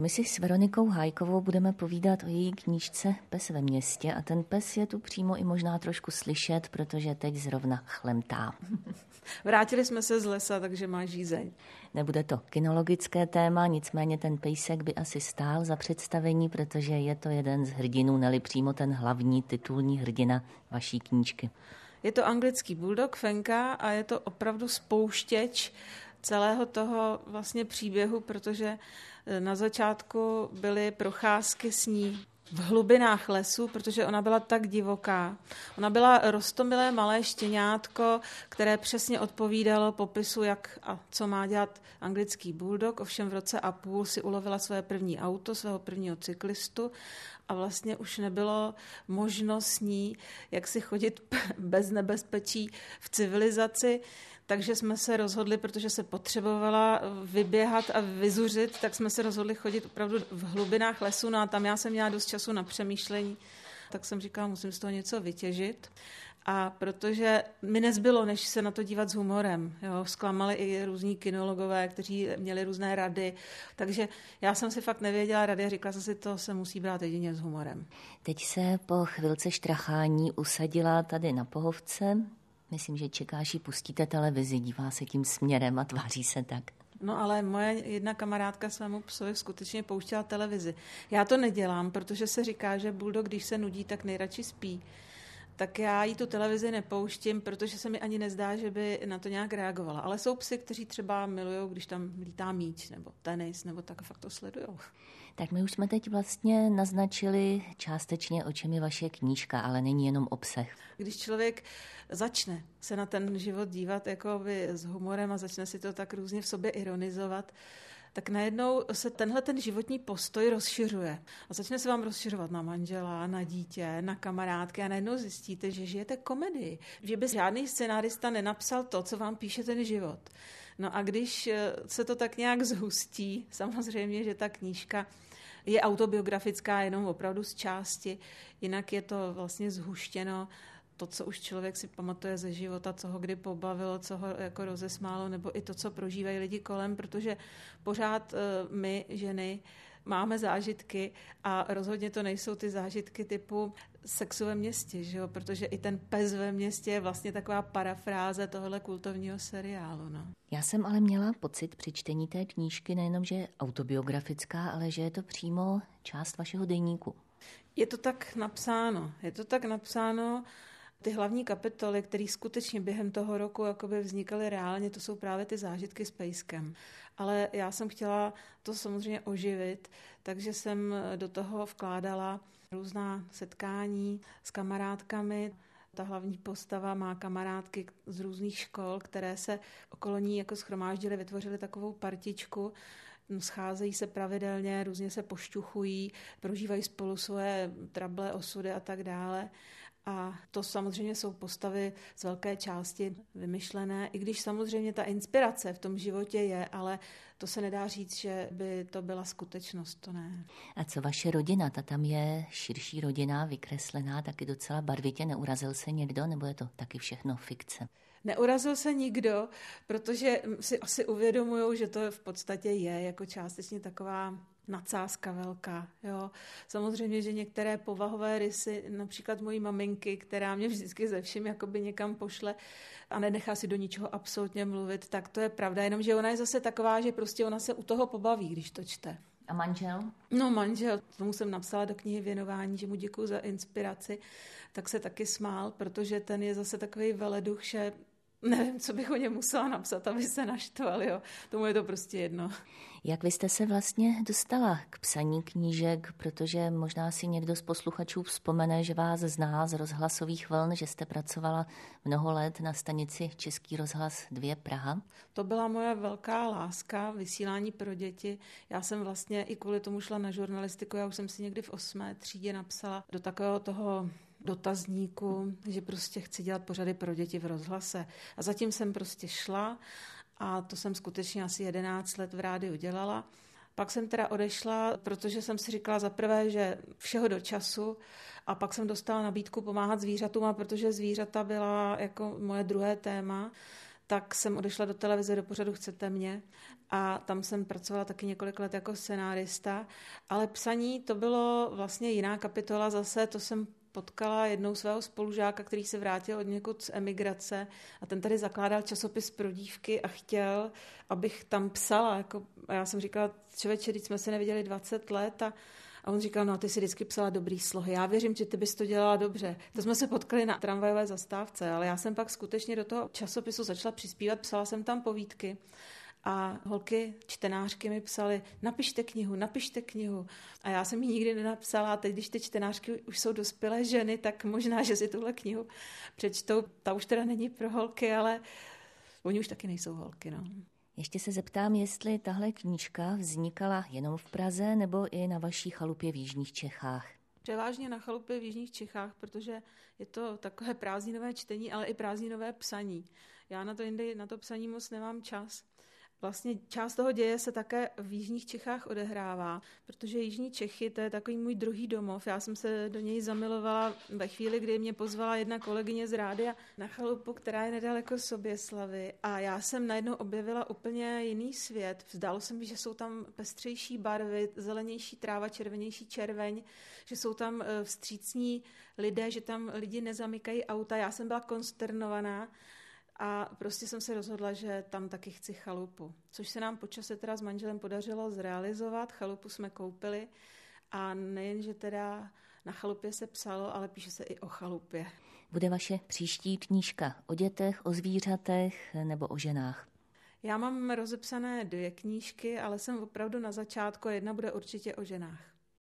My si s Veronikou Hájkovou budeme povídat o její knížce Pes ve městě a ten pes je tu přímo i možná trošku slyšet, protože teď zrovna chlemtá. Vrátili jsme se z lesa, takže má žízeň. Nebude to kinologické téma, nicméně ten pejsek by asi stál za představení, protože je to jeden z hrdinů, neli přímo ten hlavní titulní hrdina vaší knížky. Je to anglický bulldog Fenka a je to opravdu spouštěč celého toho vlastně příběhu, protože na začátku byly procházky s ní v hlubinách lesu, protože ona byla tak divoká. Ona byla roztomilé malé štěňátko, které přesně odpovídalo popisu, jak a co má dělat anglický bulldog. Ovšem v roce a půl si ulovila své první auto, svého prvního cyklistu a vlastně už nebylo možno s ní, jak si chodit bez nebezpečí v civilizaci. Takže jsme se rozhodli, protože se potřebovala vyběhat a vyzuřit, tak jsme se rozhodli chodit opravdu v hlubinách lesu. No a tam já jsem měla dost času na přemýšlení, tak jsem říkala, musím z toho něco vytěžit. A protože mi nezbylo, než se na to dívat s humorem. Jo, zklamali i různí kinologové, kteří měli různé rady. Takže já jsem si fakt nevěděla rady a říkala jsem si, to se musí brát jedině s humorem. Teď se po chvilce štrachání usadila tady na pohovce. Myslím, že čekáš, jí pustíte televizi, dívá se tím směrem a tváří se tak. No ale moje jedna kamarádka svému psovi skutečně pouštěla televizi. Já to nedělám, protože se říká, že bulldog, když se nudí, tak nejradši spí. Tak já jí tu televizi nepouštím, protože se mi ani nezdá, že by na to nějak reagovala. Ale jsou psy, kteří třeba milujou, když tam lítá míč nebo tenis, nebo tak fakt to sledujou. Tak my už jsme teď vlastně naznačili částečně, o čem je vaše knížka, ale není jenom o psech. Když člověk začne se na ten život dívat jakoby s humorem a začne si to tak různě v sobě ironizovat, tak najednou se tenhle ten životní postoj rozšiřuje. A začne se vám rozšiřovat na manžela, na dítě, na kamarádky a najednou zjistíte, že žijete komedii. Že by žádný scenárista nenapsal to, co vám píše ten život. No a když se to tak nějak zhustí, samozřejmě, že ta knížka je autobiografická jenom opravdu z části, jinak je to vlastně zhuštěno to, co už člověk si pamatuje ze života, co ho kdy pobavilo, co ho jako rozesmálo, nebo i to, co prožívají lidi kolem, protože pořád my, ženy, máme zážitky a rozhodně to nejsou ty zážitky typu Sexu ve městě, že jo? Protože i ten Pes ve městě je vlastně taková parafráze tohohle kultovního seriálu. No. Já jsem ale měla pocit při čtení té knížky nejenom, že je autobiografická, ale že je to přímo část vašeho deníku. Je to tak napsáno. Ty hlavní kapitoly, které skutečně během toho roku jakoby vznikaly reálně, to jsou právě ty zážitky s pejskem. Ale já jsem chtěla to samozřejmě oživit, takže jsem do toho vkládala různá setkání s kamarádkami. Ta hlavní postava má kamarádky z různých škol, které se okolo ní jako shromáždily, vytvořily takovou partičku, scházejí se pravidelně, různě se pošťuchují, prožívají spolu svoje trable, osudy a tak dále. A to samozřejmě jsou postavy z velké části vymyšlené, i když samozřejmě ta inspirace v tom životě je, ale to se nedá říct, že by to byla skutečnost, to ne. A co vaše rodina? Ta tam je širší rodina, vykreslená, taky docela barvitě. Neurazil se někdo, nebo je to taky všechno fikce? Neurazil se nikdo, protože si asi uvědomují, že to v podstatě je jako částečně taková nadsázka velká. Jo. Samozřejmě, že některé povahové rysy, například mojí maminky, která mě vždycky ze vším jakoby někam pošle a nenechá si do ničeho absolutně mluvit, tak to je pravda. Jenomže ona je zase taková, že prostě ona se u toho pobaví, když to čte. A manžel? No manžel, tomu jsem napsala do knihy Věnování, že mu děkuju za inspiraci, tak se taky smál, protože ten je zase takový veleduch, že nevím, co bych o něm musela napsat, aby se naštval, jo. Tomu je to prostě jedno. Jak vy jste se vlastně dostala k psaní knížek, protože možná si někdo z posluchačů vzpomene, že vás zná z rozhlasových vln, že jste pracovala mnoho let na stanici Český rozhlas 2 Praha? To byla moje velká láska, vysílání pro děti. Já jsem vlastně i kvůli tomu šla na žurnalistiku, já už jsem si někdy v 8. třídě napsala do takového toho dotazníku, že prostě chci dělat pořady pro děti v rozhlase. A zatím jsem prostě šla a to jsem skutečně asi 11 let v rádiu dělala. Pak jsem teda odešla, protože jsem si říkala za prvé, že všeho do času a pak jsem dostala nabídku pomáhat zvířatům a protože zvířata byla jako moje druhé téma, tak jsem odešla do televize, do pořadu Chcete mě a tam jsem pracovala taky několik let jako scenárista, ale psaní to bylo vlastně jiná kapitola zase, to jsem potkala jednou svého spolužáka, který se vrátil od někud z emigrace a ten tady zakládal časopis pro dívky a chtěl, abych tam psala. A já jsem říkala, člověče, teď jsme se neviděli 20 let a on říkal, no ty si vždycky psala dobrý slohy, já věřím, že ty bys to dělala dobře. To jsme se potkali na tramvajové zastávce, ale já jsem pak skutečně do toho časopisu začala přispívat, psala jsem tam povídky. A holky, čtenářky mi psaly, napište knihu. A já jsem ji nikdy nenapsala. A teď, když ty čtenářky už jsou dospělé ženy, tak možná, že si tuhle knihu přečtou. Ta už teda není pro holky, ale oni už taky nejsou holky. No. Ještě se zeptám, jestli tahle knížka vznikala jenom v Praze nebo i na vaší chalupě v jižních Čechách. Převážně na chalupě v jižních Čechách, protože je to takové prázdninové čtení, ale i prázdninové psaní. Já na to jindy, na to psaní moc nemám čas. Vlastně část toho děje se také v jižních Čechách odehrává, protože jižní Čechy, to je takový můj druhý domov. Já jsem se do něj zamilovala ve chvíli, kdy mě pozvala jedna kolegyně z rádia na chalupu, která je nedaleko Soběslavy. A já jsem najednou objevila úplně jiný svět. Zdálo se mi, že jsou tam pestřejší barvy, zelenější tráva, červenější červeň, že jsou tam vstřícní lidé, že tam lidi nezamykají auta. Já jsem byla konsternovaná. A prostě jsem se rozhodla, že tam taky chci chalupu. Což se nám po čase teda s manželem podařilo zrealizovat. Chalupu jsme koupili a nejen, že teda na chalupě se psalo, ale píše se i o chalupě. Bude vaše příští knížka o dětech, o zvířatech nebo o ženách? Já mám rozepsané 2 knížky, ale jsem opravdu na začátku. Jedna bude určitě o ženách.